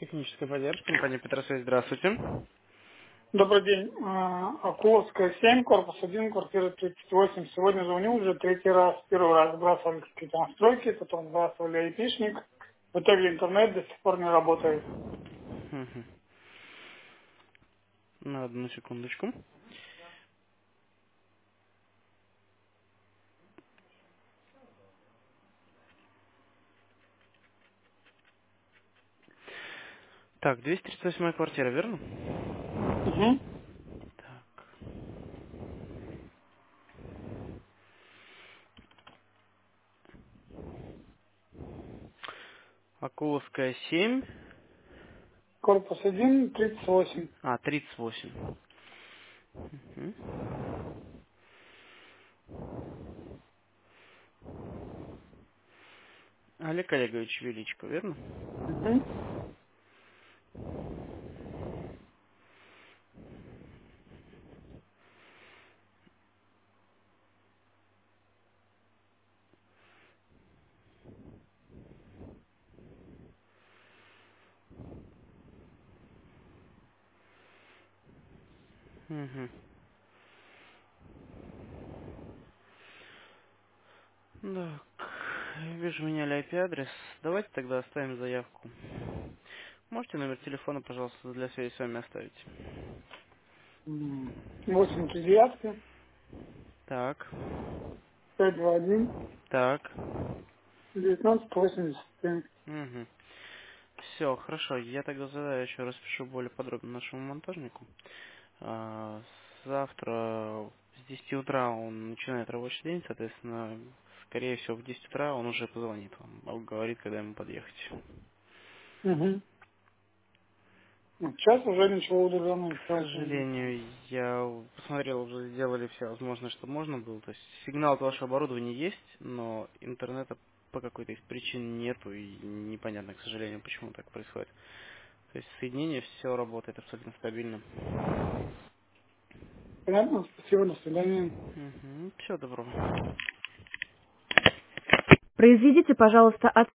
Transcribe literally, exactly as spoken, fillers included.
Техническая поддержка, компания Петросвязь, здравствуйте. Добрый день. А, Окуловская, семь, корпус один, квартира тридцать восемь. Сегодня звоню уже третий раз. Первый раз сбрасывали какие-то настройки, потом сбрасывали айпишник. В итоге интернет до сих пор не работает. Мгм. На одну секундочку. Так, двести тридцать восьмая квартира, верно? Угу. Так, Акуловская, семь. Корпус один, тридцать восемь. А, тридцать восемь. Мгм. Олег Олегович Величко, верно? Угу. Угу. Так, вижу, меняли ай пи-адрес. Давайте тогда оставим заявку. Можете номер телефона, пожалуйста, для связи с вами оставить? восемь девятки, Так, пять два один, так. девятнадцать восемьдесят семь. Угу. Все, хорошо. Я тогда задаю, еще распишу более подробно нашему монтажнику. А, Завтра с десяти утра он начинает рабочий день, соответственно, скорее всего, в десять утра он уже позвонит вам, говорит, когда ему подъехать. Угу. Сейчас уже ничего удаленно К сделать не могу. сожалению, я посмотрел, уже сделали все возможное, что можно было. То есть сигнал от вашего оборудования есть, но интернета по какой-то из причин нету, и непонятно, к сожалению, почему так происходит. То есть соединение все работает абсолютно стабильно. Понятно? Спасибо, до свидания. Угу, все, добро. Произведите, пожалуйста,